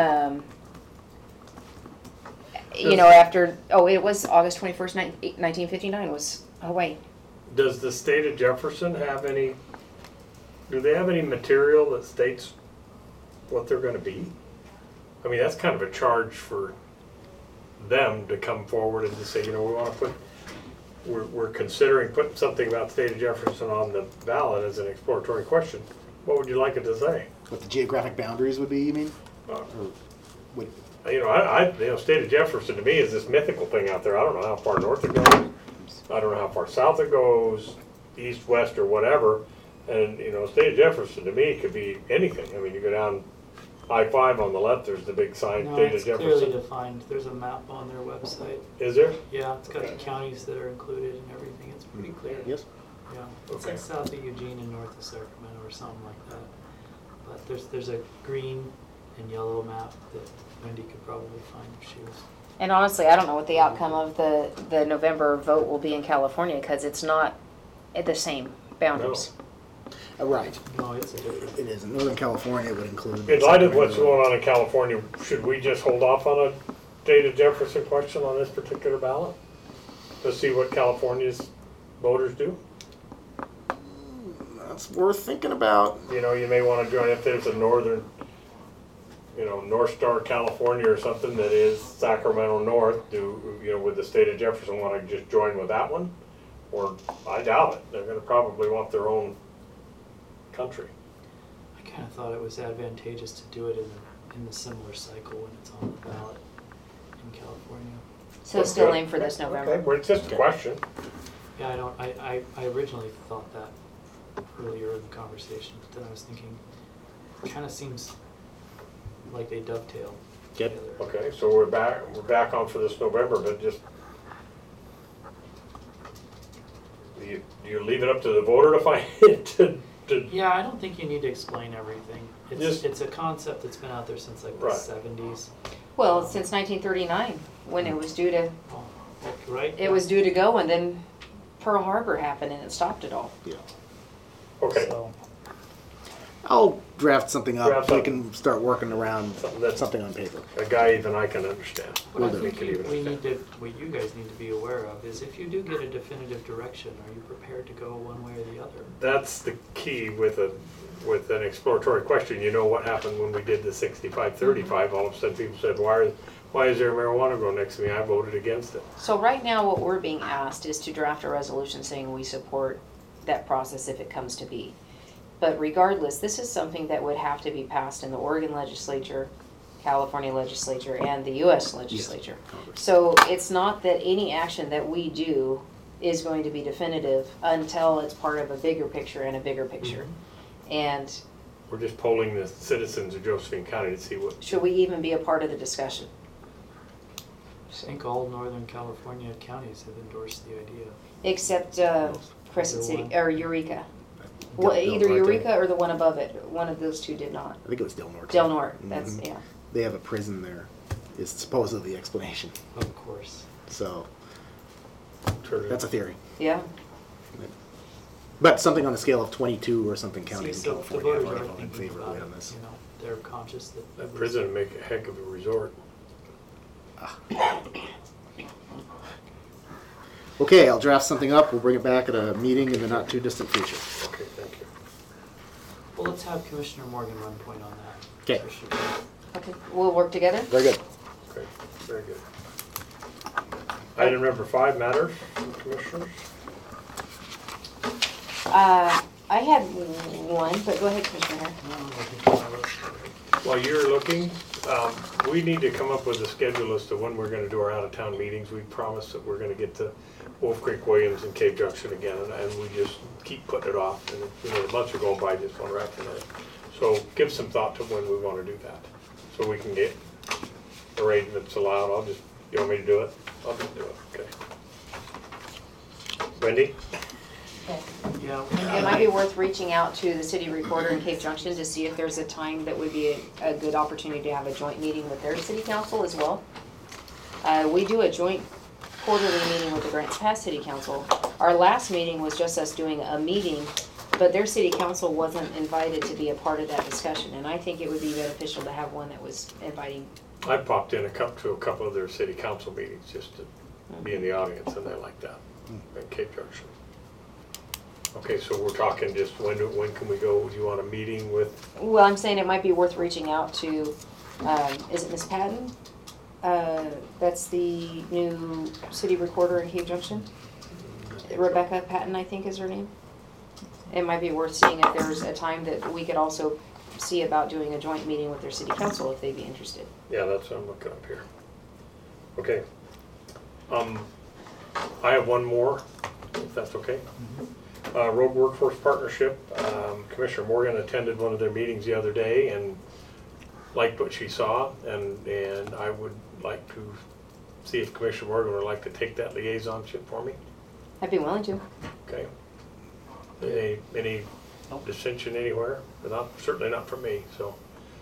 After, it was August 21st, 1959 was Hawaii.
Does the state of Jefferson do they have any material that states what they're going to be? I mean, that's kind of a charge for them to come forward and to say, we want to put we're considering putting something about the state of Jefferson on the ballot as an exploratory question, what would you like it to say?
What the geographic boundaries would be, you mean? Or would,
State of Jefferson to me is this mythical thing out there. I don't know how far north it goes. I don't know how far south it goes, east, west, or whatever. And, state of Jefferson to me could be anything. I mean, you go down I-5 on the left, there's the big sign,
No,
state of
it's clearly
Jefferson.
defined. There's a map on their website.
Is there?
Yeah, it's got the counties that are included and everything. It's pretty clear.
yes?
Yeah, it's
Okay.
like south of Eugene and north of Sacramento or something like that. But there's a green and yellow map that Wendy could probably find if she was.
And honestly, I don't know what the outcome of the November vote will be in California, because it's not at the same boundaries.
Right.
No, it's a different.
It is. In Northern California would include.
In light of what's going on in California, should we just hold off on a state of Jefferson question on this particular ballot? To see what California's voters do?
That's worth thinking about.
You may want to join if there's a northern, North Star, California or something that is Sacramento North. Would the state of Jefferson want to just join with that one? Or I doubt it. They're going to probably want their own country.
I kind of thought it was advantageous to do it in the similar cycle when it's on the ballot in California.
So still aim for this November.
Okay, well, it's just a question.
Yeah, I originally thought that earlier in the conversation, but then I was thinking, it kind of seems like they dovetail
Yep.
together.
Okay, so we're back on for this November, but just do you leave it up to the voter to find it to
Yeah, I don't think you need to explain everything.
Just-
It's a concept that's been out there since like the
Right.
70s.
Well, since 1939, when it was due to
Oh, right?
go, and then Pearl Harbor happened and it stopped it all.
Yeah.
Okay,
So,
I'll draft something up.
Draft
We
up.
can start working around
Something that's-
something on paper.
a guy even I can understand.
what I
We'll do.
think what you guys need to be aware of is if you do get a definitive direction, are you prepared to go one way or the other?
That's the key with an exploratory question. You know what happened when we did the 65-35? All of a sudden people said, why is there marijuana grown next to me? I voted against it.
So right now, what we're being asked is to draft a resolution saying we support that process if it comes to be. But regardless, this is something that would have to be passed in the Oregon legislature, California legislature, and the US legislature.
Congress.
So it's not that any action that we do is going to be definitive until it's part of a bigger picture and a bigger picture. And
We're just polling the citizens of Josephine County to see what,
should we even be a part of the discussion?
I think all Northern California counties have endorsed the idea.
Except Crescent City,
Either
or Eureka.
Del-
Well, either
Del Norte.
Eureka or the one above it. One of those two did not.
I think it was Del Norte.
Del Norte, that's,
Mhm.
yeah.
They have a prison there, is supposedly the explanation.
Of course.
So
turn
that's a theory.
Yeah.
But something on the scale of 22 or something counties in
See, so the
California
voters
have
are
already voted
thinking
favorably
about
on
it,
this.
they're conscious that.
that prison would make a heck of a resort.
Okay, I'll draft something up. We'll bring it back at a meeting in the not too distant future.
Okay, thank you.
Well, let's have Commissioner Morgan run point on that.
'Kay.
So she can-
Okay, we'll work together.
Very good.
Okay, very good. Item number 5 matters, commissioners.
I had one, but go ahead, Commissioner Hare.
No, I'm looking for my list.
While you're looking, we need to come up with a schedule as to when we're gonna do our out-of-town meetings. We promised that we're gonna get to Wolf Creek, Williams, and Cave Junction again, and we just keep putting it off. And, the months are going by just one after another. So give some thought to when we wanna do that, so we can get arrangements allowed. You want me to do it? I'll just do it, okay. Wendy?
Yeah.
It might be worth reaching out to the city recorder in Cape Junction to see if there's a time that would be a good opportunity to have a joint meeting with their city council as well. We do a joint quarterly meeting with the Grants Pass City Council. Our last meeting was just us doing a meeting, but their city council wasn't invited to be a part of that discussion. And I think it would be beneficial to have one that was inviting.
I popped in to a couple of their city council meetings just to be in the audience, and they like that, at Cape Junction. Okay, so we're talking just when can we go? Do you want a meeting with?
Well, I'm saying it might be worth reaching out to, is it Ms. Patton? That's the new city recorder in Cape Junction. Rebecca Patton, I think is her name. It might be worth seeing if there's a time that we could also see about doing a joint meeting with their city council if they'd be interested.
Yeah, that's what I'm looking up here. Okay. I have one more, if that's okay. Road Workforce Partnership, Commissioner Morgan attended one of their meetings the other day and liked what she saw, and I would like to see if Commissioner Morgan would like to take that liaisonship for me.
I'd be willing to.
Okay. Any dissension anywhere? Not, certainly not from me, so.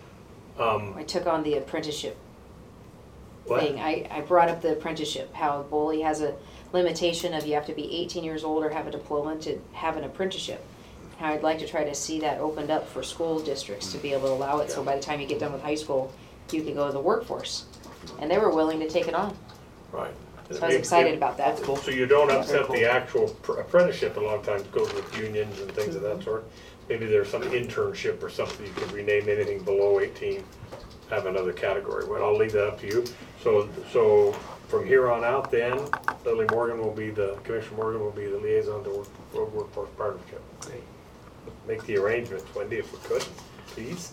I took on the apprenticeship
What?
thing. I brought up the apprenticeship, how Boley has a limitation of you have to be 18 years old or have a diploma to have an apprenticeship. How I'd like to try to see that opened up for school districts to be able to allow it, so by the time you get done with high school, you can go to the workforce. And they were willing to take it on.
Right.
So I was excited about that.
So you don't upset the actual apprenticeship. A lot of times goes with unions and things of that sort. Maybe there's some internship or something. You could rename anything below 18, have another category. Well, I'll leave that up to you. So from here on out then, Commissioner Morgan will be the liaison to Road Workforce Partnership.
Great.
Make the arrangements, Wendy, if we could, please.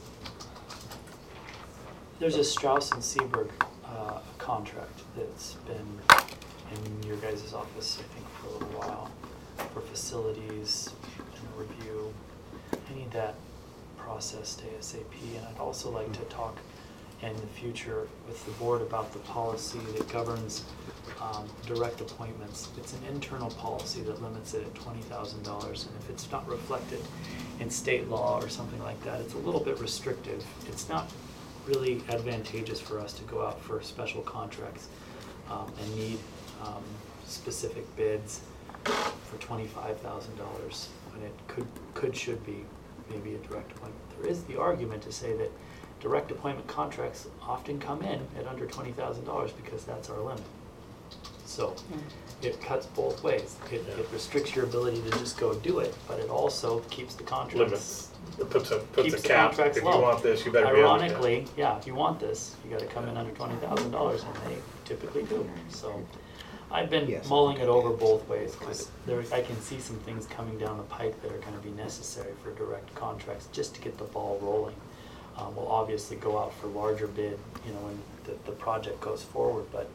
There's a Strauss and Seaberg contract that's been in your guys' office, I think, for a little while, for facilities and a review. I need that processed ASAP, and I'd also like to talk in the future with the board about the policy that governs direct appointments. It's an internal policy that limits it at $20,000, and if it's not reflected in state law or something like that, it's a little bit restrictive. It's not really advantageous for us to go out for special contracts and need specific bids for $25,000 when it should be maybe a direct appointment. There is the argument to say that direct appointment contracts often come in at under $20,000 because that's our limit. So it cuts both ways. It restricts your ability to just go do it, but it also keeps the contracts.
It puts a
Keeps the
cap.
contracts
If you
low.
want this, you better be able to.
Ironically, yeah, if you want this, you gotta come in under $20,000, and they typically do. So I've been
Yes.
mulling it over both ways, because I can see some things coming down the pipe that are gonna be necessary for direct contracts, just to get the ball rolling. We'll obviously go out for larger bid, when the project goes forward, but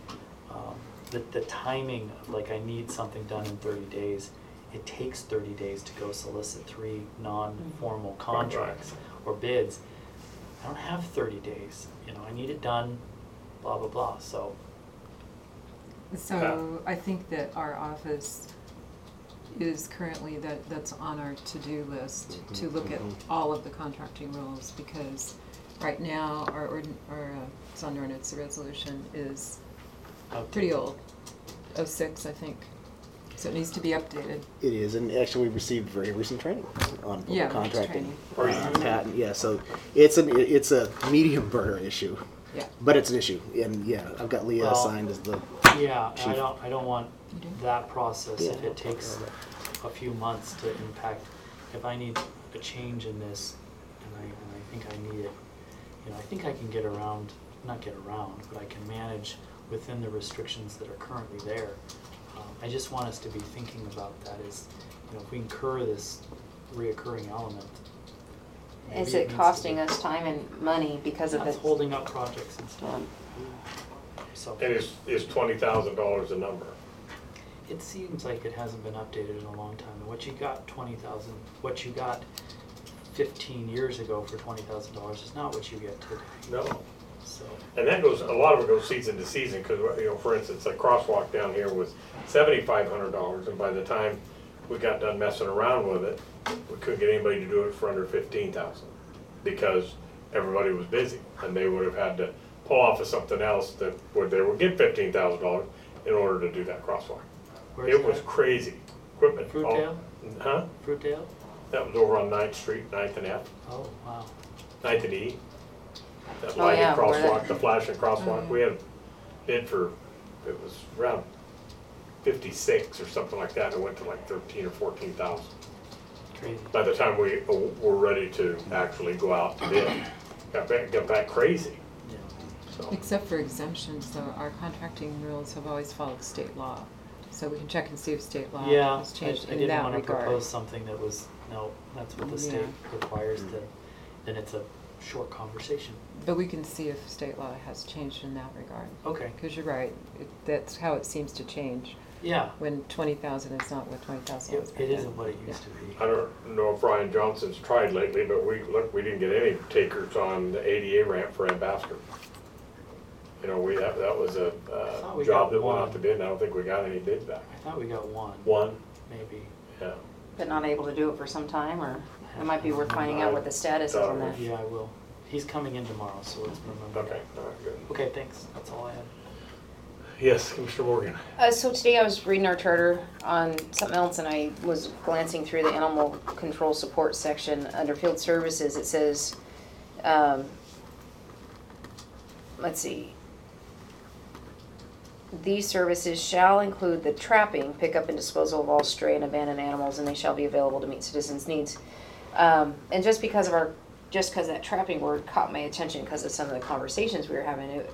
the timing, like I need something done in 30 days, it takes 30 days to go solicit 3 non-formal contracts or bids. I don't have 30 days, I need it done, blah, blah, blah, so.
So I think that our office is currently, that's on our to-do list, to look at all of the contracting rules, because right now, our zoning ordinance, the resolution is pretty old, 06, I think. So it needs to be updated.
It is, and actually we received very recent training on public
Yeah,
contracting.
training.
Patent, yeah, so it's a medium burner issue.
Yeah.
But it's an issue, and yeah, I've got Leah
Well,
assigned as the,
Yeah, and
Chief.
I don't want
You do?
that process, if
Yeah.
it takes a few months to impact, if I need a change in this, and I think I need it, I think I can not get around, but I can manage within the restrictions that are currently there. I just want us to be thinking about that is, if we incur this reoccurring element.
Is
maybe
it
needs to
costing
be-
us time and money because of
That's
it?
holding up projects and stuff, so.
And is $20,000 a number?
It seems like it hasn't been updated in a long time. And what you got 20,000, what you got 15 years ago for $20,000 is not what you get today.
No.
So,
And that goes, a lot of it goes season to season, because, for instance, a crosswalk down here was $7,500, and by the time we got done messing around with it, we couldn't get anybody to do it for under $15,000, because everybody was busy, and they would have had to pull off of something else that they would get $15,000 in order to do that crosswalk.
where's
It was
that?
crazy. Equipment.
Fruitdale?
Huh?
Fruitdale?
That was over on 9th Street, 9th and F,
Oh, wow.
9th and E. That
Oh,
lighted
yeah, where
crosswalk,
that-
the flashing crosswalk, we had a bid for, it was around 56 or something like that, and it went to like 13 or 14,000.
Crazy.
By the time we were ready to actually go out to bid, got back crazy,
Yeah.
so.
Except for exemptions, though, our contracting rules have always followed state law. So we can check and see if state law
Yeah,
has
I
changed in
didn't
that
wanna
regard.
propose something that was, no, that's what the state
Yeah.
requires, then it's a short conversation.
But we can see if state law has changed in that regard.
Okay,
Because you're right, that's how it seems to change,
yeah,
when 20,000 is not what 20,000 was.
it
back then.
isn't what it used to be.
I don't know if Brian Johnson's tried lately, but we didn't get any takers on the ADA ramp for Ambassador. You know, that was a
thought we
job
got
that went out
one.
to bid, and I don't think we got any bids back.
I thought we got one,
One,
maybe.
yeah.
But not able to do it for some time, or it might be worth finding out what the status is on that.
Yeah, I will. He's coming in tomorrow, so let's remember.
Okay, all right, good.
Okay, thanks, that's all I had.
Yes, Commissioner Morgan.
So today I was reading our charter on something else, and I was glancing through the animal control support section under field services. It says, let's see. These services shall include the trapping, pickup, and disposal of all stray and abandoned animals, and they shall be available to meet citizens' needs. And just because that trapping word caught my attention because of some of the conversations we were having, it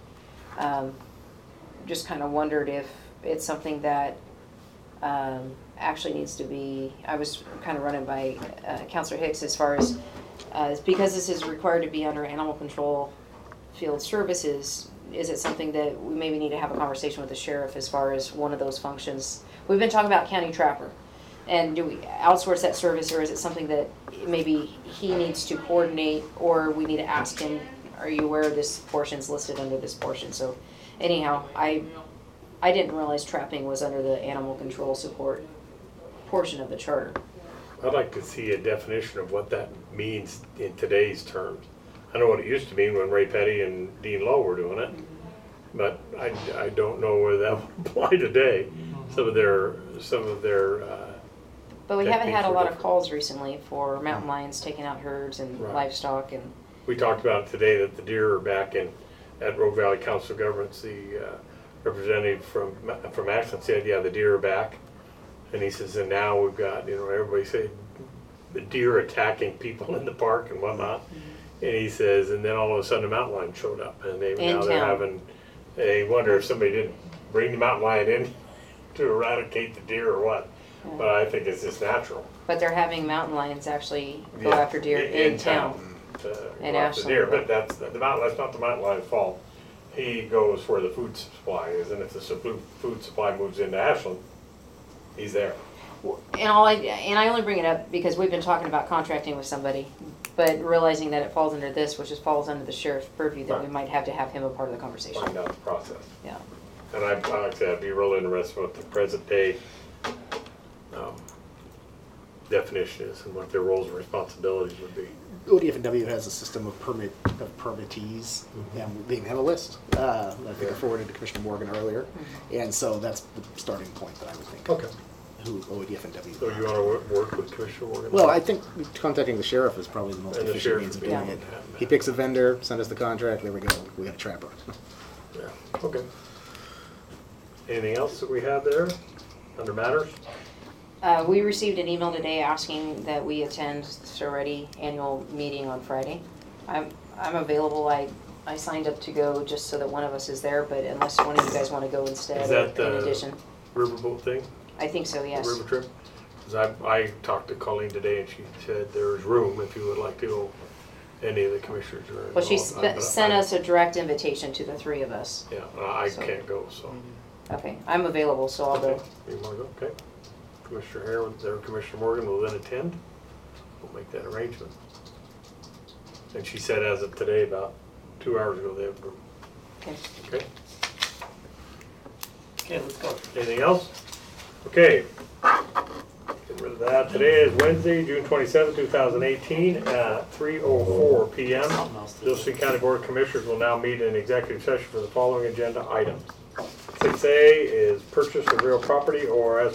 just kind of wondered if it's something that actually needs to be. I was kind of running by Councilor Hicks as far as because this is required to be under animal control field services. Is it something that we maybe need to have a conversation with the sheriff as far as one of those functions? We've been talking about county trapper, and do we outsource that service, or is it something that maybe he needs to coordinate, or we need to ask him, are you aware this portion's listed under this portion? So anyhow, I didn't realize trapping was under the animal control support portion of the charter.
I'd like to see a definition of what that means in today's terms. I know what it used to mean when Ray Petty and Dean Lowe were doing it, but I don't know whether that would apply today. Some of their
But we haven't had
techniques
a
were
lot of
different.
calls recently for mountain lions taking out herds and
Right.
livestock, and
We talked about today that the deer are back at Rogue Valley Council of Governments. The representative from Ashland said, yeah, the deer are back. And he says, and now we've got, everybody say the deer attacking people in the park and whatnot. And he says, and then all of a sudden the mountain lion showed up, and now they're
town.
having. They wonder if somebody didn't bring the mountain lion in to eradicate the deer or what.
Yeah.
But I think it's just natural.
but they're having mountain lions actually go
Yeah,
after deer in town.
To
In
go after
Ashland.
deer, but that's not the mountain lion's fault. He goes where the food supply is, and if the food supply moves into Ashland, he's there.
And I only bring it up because we've been talking about contracting with somebody, but realizing that it falls under this, which falls under the sheriff's purview, that we
Right.
might have to have him a part of the conversation.
Find out the process.
Yeah.
And like I said, I'd be real interested in what the present day definition is and what their roles and responsibilities would be.
ODF&W has a system of permittees, and they have a list. I think I forwarded to Commissioner Morgan earlier, and so that's the starting point that I would think.
Okay.
Who ODF&W.
So you want to work with Commissioner Morgan?
Well, I think contacting the sheriff is probably the most
And the
efficient
sheriff
means of
would be
doing
the
it.
one to have
He picks a vendor, send us the contract, there we go, we got a trapper.
Yeah, okay. Anything else that we have there under matters?
We received an email today asking that we attend Sorority annual meeting on Friday. I'm available. I signed up to go just so that one of us is there, but unless one of you guys want to go instead,
Is that
in
the
addition.
riverboat thing?
I think so, yes.
River trip? 'Cause I talked to Colleen today and she said there's room if you would like to go, any of the commissioners are
Well, she
involved. But
sent
I-
us a direct invitation to the three of us.
Yeah, I
So-
can't go, so.
Okay, I'm available, so I'll
Okay,
go.
you wanna go? Okay. Commissioner Hare or Commissioner Morgan will then attend. We'll make that arrangement. And she said as of today, about 2 hours ago, they have room.
Okay.
Okay?
Okay, let's go.
Anything else? Okay. Get rid of that. Today is Wednesday, June 27, 2018, at 3:04 PM.
Something else to do.
Josephine County Board of Commissioners will now meet in executive session for the following agenda items. 6A is purchase of real property, ORS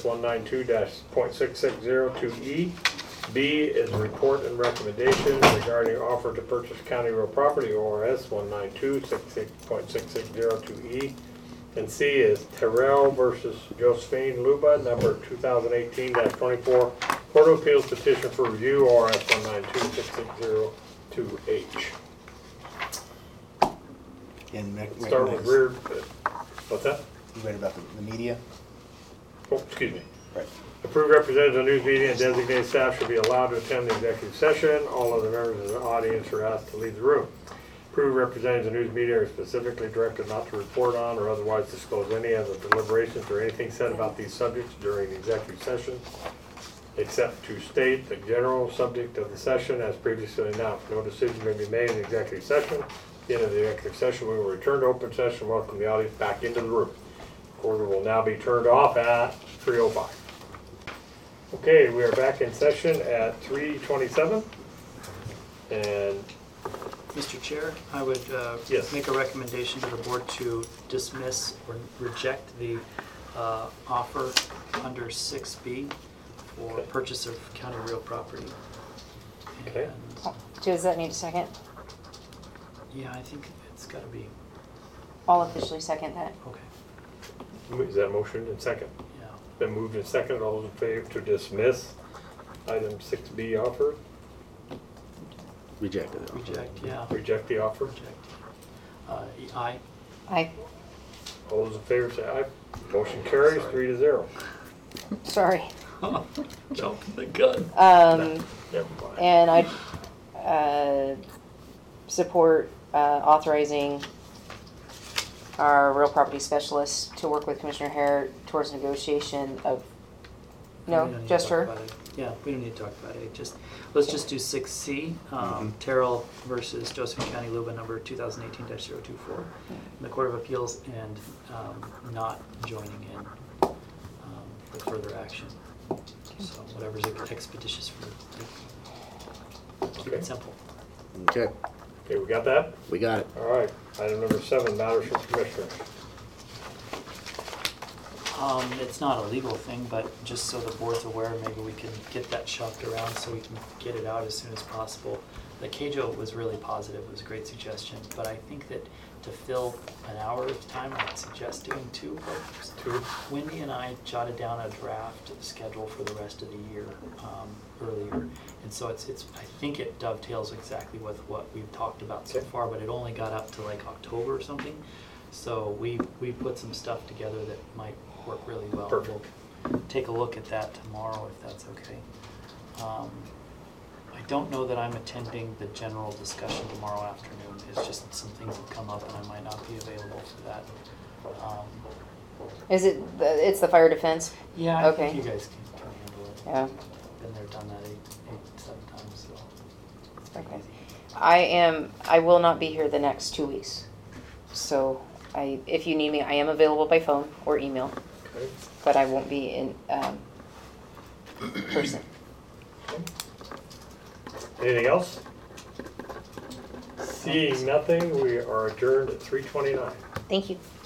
192-.6602E. B is report and recommendation regarding offer to purchase county real property, ORS 192-.6602E. And C is Terrell versus Josephine Luba, number 2018-24, Court of Appeals petition for review, ORS 192-6602H.
And
Start with rear, what's that?
You read about the media?
Oh, excuse me.
Right.
Approved representatives of the news media and designated staff should be allowed to attend the executive session. All other members of the audience are asked to leave the room. Approved representatives of the news media are specifically directed not to report on or otherwise disclose any of the deliberations or anything said about these subjects during the executive session, except to state the general subject of the session as previously announced. No decision may be made in the executive session. At the end of the executive session, we will return to open session. Welcome the audience back into the room. Recorder will now be turned off at 3:05. Okay, we are back in session at 3:27. And
Mr. Chair, I would
Yes.
make a recommendation to the board to dismiss or reject the offer under 6B for
Okay.
purchase of county real property.
Okay.
And,
Does that need a second?
yeah, I think it's got to be,
I'll officially second that.
okay,
is that motion in second?
yeah.
Been moved in second. All those in favor to dismiss item 6B offer?
Rejected.
Reject, yeah,
Reject the offer?
reject. Aye.
I,
All those in favor say aye. Motion carries 3-0.
sorry.
Jumping the gun.
Never mind.
And I support authorizing our real property specialist to work with Commissioner Hare towards negotiation of,
We don't
no,
need to
just
talk
her?
about it. Yeah, we don't need to talk about it, let's just do 6C, Terrell versus Josephine County Luba number 2018-024. The Court of Appeals and not joining in with further action. So whatever's expeditious for, keep
Okay.
it simple.
Okay,
Okay, we got that?
we got it.
All right. Item number 7, matters from commissioners.
It's not a legal thing, but just so the board's aware, maybe we can get that shopped around so we can get it out as soon as possible. The CAJO was really positive, it was a great suggestion, but I think that to fill an hour of time, I'd suggest doing 2 programs.
2.
Wendy and I jotted down a draft schedule for the rest of the year earlier, and so it's I think it dovetails exactly with what we've talked about so
Okay.
far, but it only got up to like October or something. So we put some stuff together that might work really well.
Perfect.
We'll take a look at that tomorrow if that's okay. I don't know that I'm attending the general discussion tomorrow afternoon. It's just some things have come up and I might not be available for that.
Is it, it's the fire defense?
Yeah, I
Okay.
think you guys can handle it.
Yeah.
Been there, done that 7 times, so.
Okay. I will not be here the next 2 weeks. So if you need me, I am available by phone or email,
Okay.
but I won't be in person.
Anything else? Seeing nothing, we are adjourned at 3:29.
Thank you.